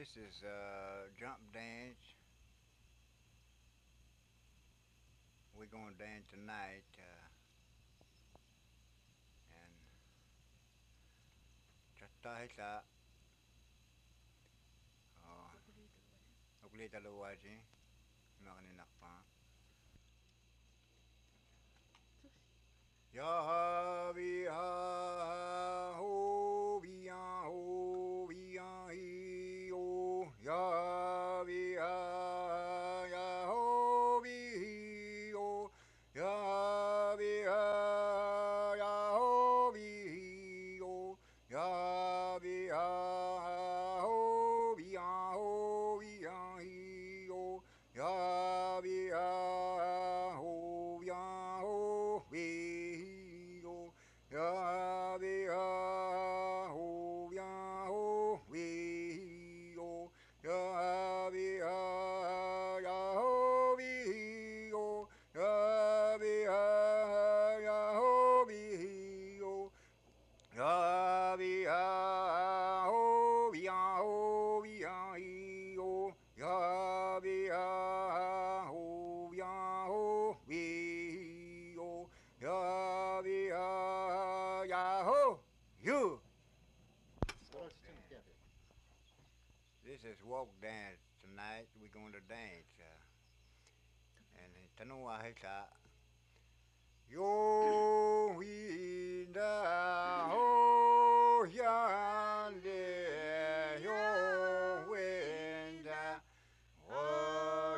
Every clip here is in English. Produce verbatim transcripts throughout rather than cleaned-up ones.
This is uh, jump dance. We're gonna dance tonight, uh, and chatta hisa. Oh, ukulita luwaji. Makaninak pa. Ya vi ha ho vi ya ho vi ya hi o. Ya vi ha ya ho vi hi o. Ya vi ha ya ho vi hi o. Ya vi ha ho vi ya ho vi ya hi o. Ya vi ha ho ya ho vi ho. Ya vi ha ho ya ho vi ho. Ya vi ha ya ho vi ho. Ya vi ha ya ho vi ho. Ya vi ha ho vi ya ho vi ya hi ho. Ya vi ha ho ya ho vi ho. Ya vi ha ya ho you. Walk dance. This is walk dance tonight. We're going to dance, uh, and tanua hita yo winda ho yande yo winda ho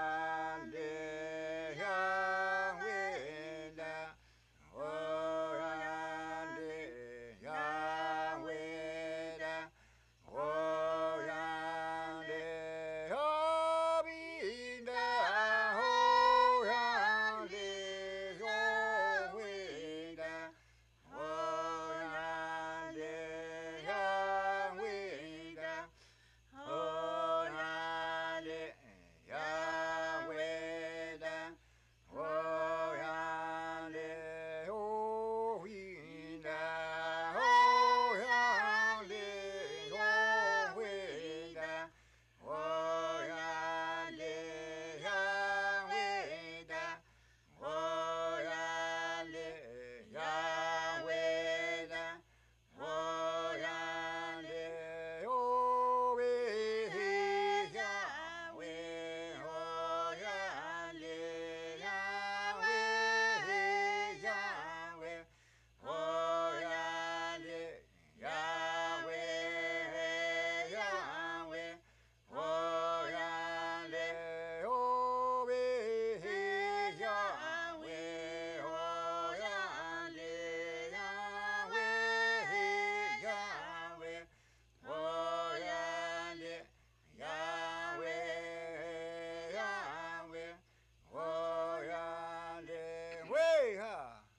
yande ya winda ho yande ya winda ho yande ho winda ho yande yo winda ho yande ya winda ho yande ya winda ho yande ho winda ho yande yo winda ho yande ya winda ho yande ya winda ho yande ho we ya we ho yande ya we ya we ho yande ya we ya we ho yande ho we ya we ho yande ya we ya we ho yande ya we ya we ho yande way ha.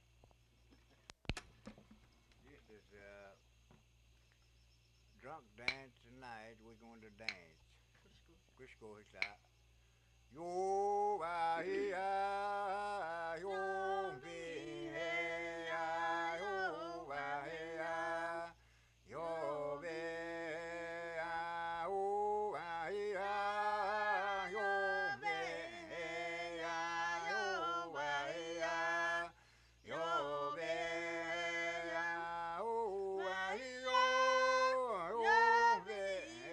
This is uh, drunk dance tonight. We're going to dance. Crisco is that. Yo va hi ya yo vi he ya yo va he ya yo ve ya yo va hi ya yo ve he ya yo va he ya yo ve ya yo va hi yo yo ve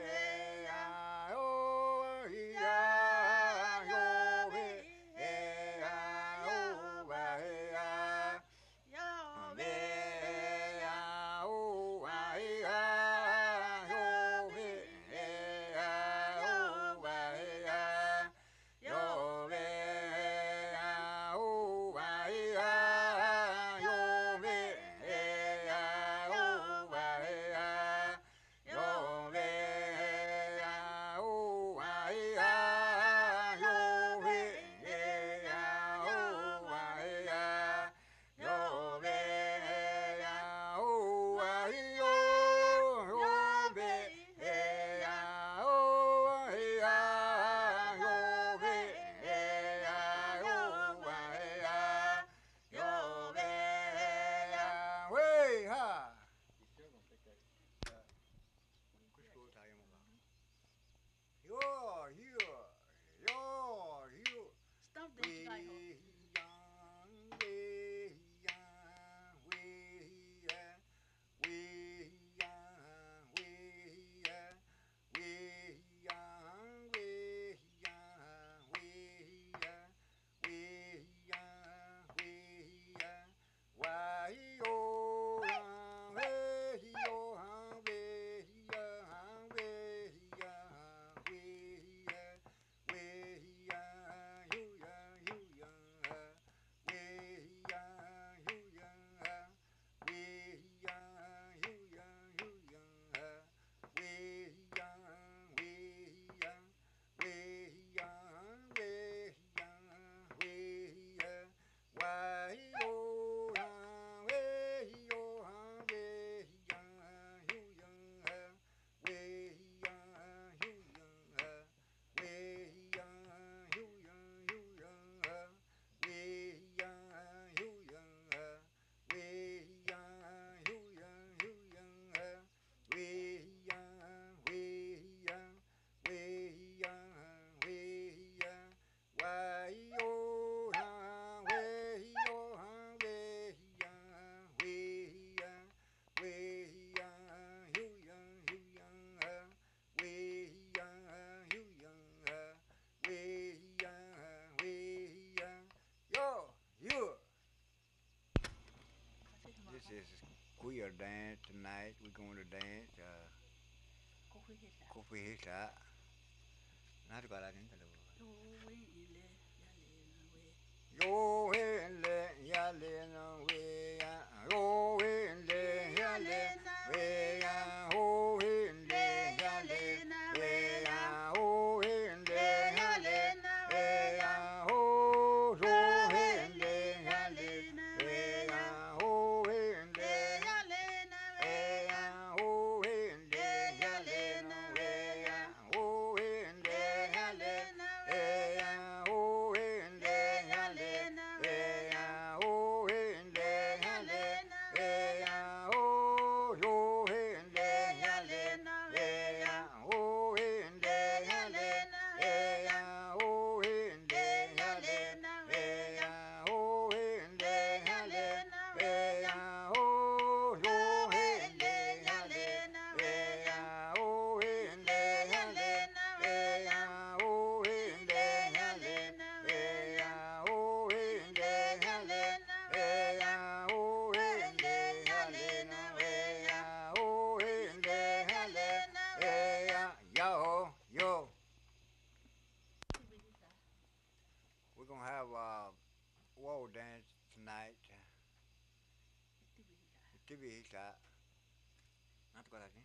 ya yo hi ya yo ve This is queer dance tonight. We're going to dance. Uh, Kofi Hisa. Not got that into the Yo in le ya le no we ya. Yo in le ya le we ya. Ho in le ya le we ya. Ho in le ya le we ya. Ho so in le ya le we ya. Ho in le ya le we ya. Ho in le ya le no we ya. Ho in le ya le we ya. Ho in le ya le we ya. Ho in le ya le we ya. Ho yo in le ya le we ya. Ho in le ya le we ya. Ho in le ya le we ya. Ho in le ya le we ya. Ho yo in le ya le we ya. Ho in le ya le we ya. Ho in le ya le we ya. Ho in le ya le we ya. Ho in le ya le we ya. Ho in le ya le we ya. Yo, yo. We're gonna have a wall dance tonight. T V sa. Not got that.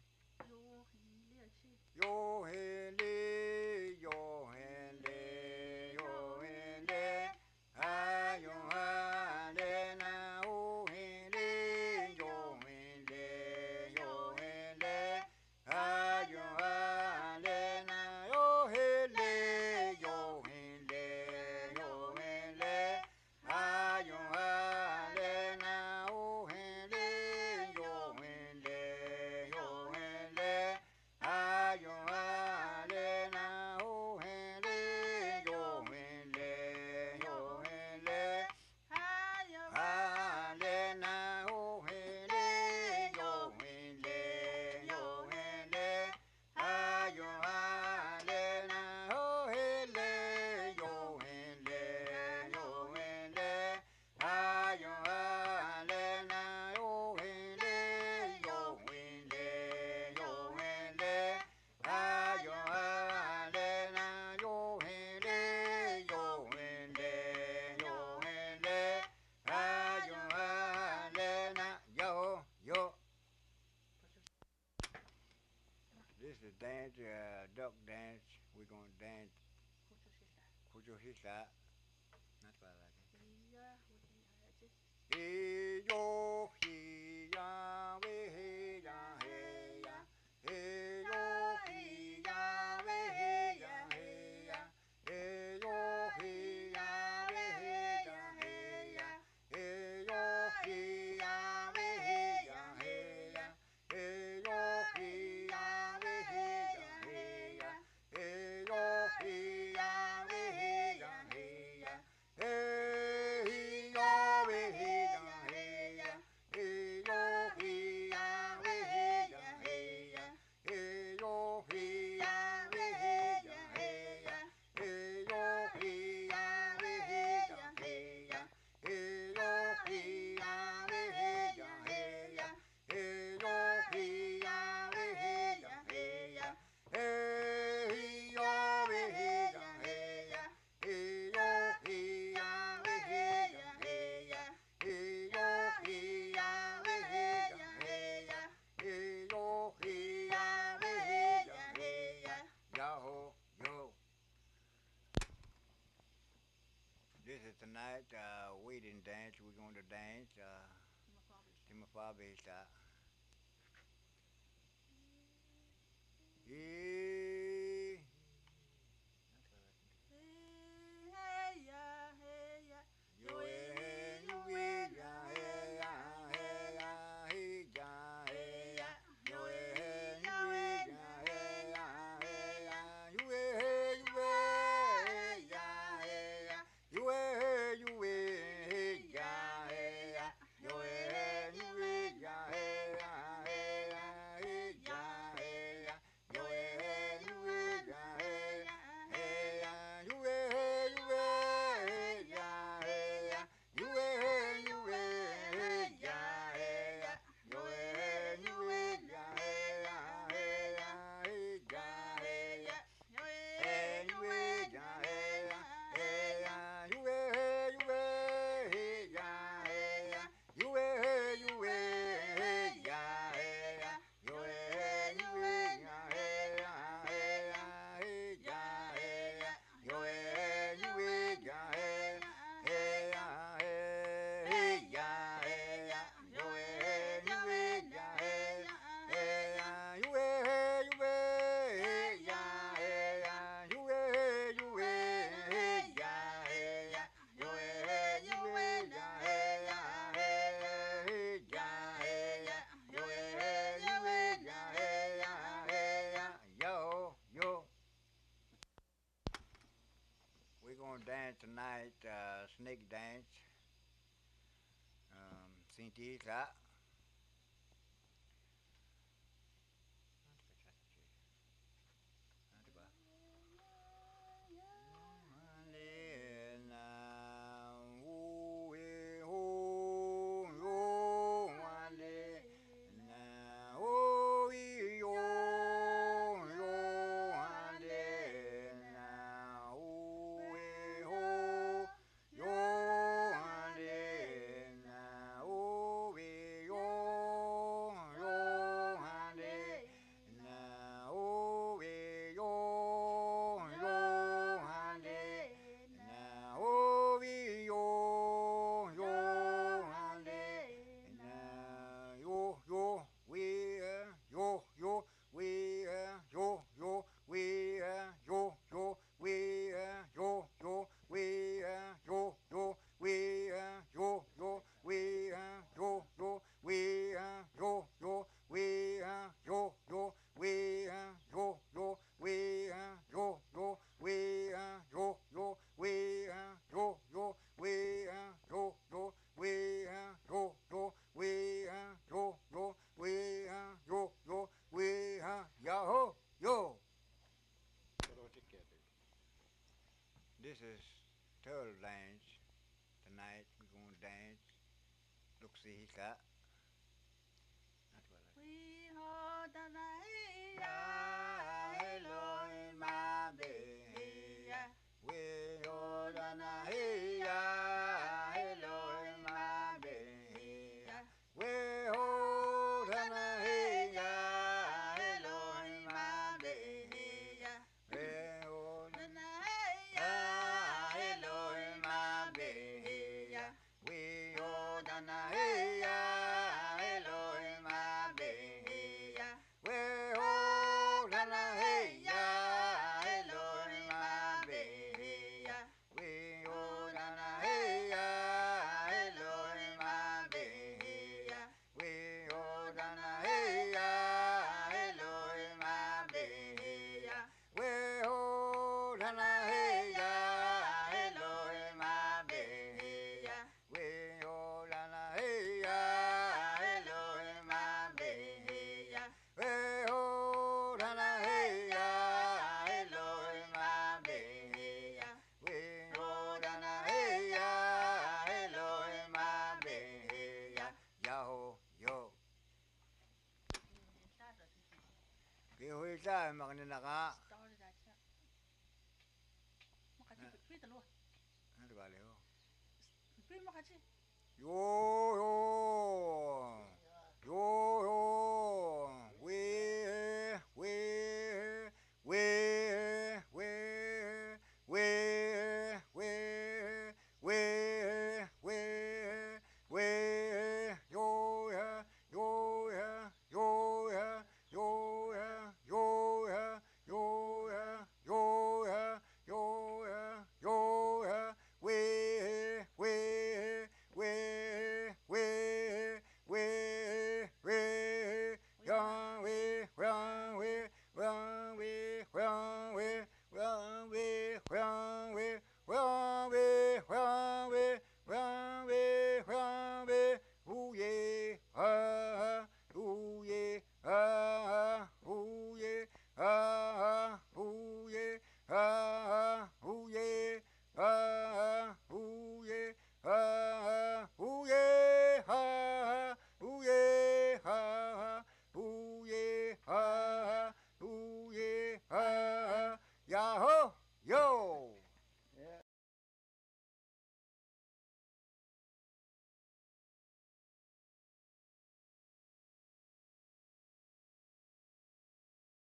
Yo hele, yo hele, yo hele. Ha yo ha le na o hele, yo hele, yo hele. Ha yo ha le na yo hele, yo hele, yo hele. Ha yo ha le na o hele, yo hele, yo hele. Ha yo ha le na o hele, yo hele, yo hele. Ha le na o hele, yo hele, yo hele. Ha yo ha le na o hele, yo hele, yo hele. Ha yo ha le na o hele, yo hele, yo hele. Ha yo ha le na yo hele, yo hele, yo hele. Ha yo ha le na yo yo. This is dance, uh, duck dance. We're gonna dance. Kucho hisa. Not bad like it. Hey yo, he ya, we hey ya, hey ya. Hey yo, he ya, we hey ya, hey ya. Hey yo, he ya, we hey ya, hey ya. Hey yo, he ya, we hey ya, hey ya. Hey yo, he ya, we hey ya, hey ya. Hey yo, he ya, we hey ya, hey ya. Hey yo, we hey ya, hey ya. Hey yo, he ya, we hey ya, hey ya. Hey yo, he ya, we hey ya, hey ya. Hey yo, he ya, we hey ya, hey ya. Hey yo, he ya, we hey ya, hey ya. Hey yo, he ya, we hey ya, hey ya. Hey yo, we hey ya, hey ya. Hey yo, he ya, we hey ya, hey ya. Hey yo, he ya, we hey ya, hey ya. Hey yo, he ya, we hey ya, hey ya. Yo, yo. This is tonight, uh, waiting dance. We're going to dance. Uh, Timafabi sa. Eh. Yo eh, yo eh, ya eh, ya eh, ya eh, ya eh, ya. Yo eh, yo eh, ya eh, ya eh, ya. Yo eh, yo eh, ya eh, ya. Yo eh, yo eh, ya eh, ya. Yo eh, yo eh, ya eh, ya eh, ya eh, ya eh, ya. Yo eh, tonight, uh, snake dance. Um, Sinti ka. This is turtle dance. Tonight we're gonna dance. Look see ka. We hold the night, Hello, my baby. We hold the night. Hello, my baby. We hold the night. Hello, my baby. We hold the night. Hello, my baby. We hold the night. Hello, my baby. We hold the night. Hello, my baby. We hold the night. Hello, my baby. We hold the night. Hello, my baby. We hold the night. Hello, my baby. We hold the night. Hello, my baby. We hold the night. Hello, my baby. We hold the night. Hello, my baby. Yo, yo. Kihui sa makanya naka. makati pita lo Ano ba leo? pita makati Yo yo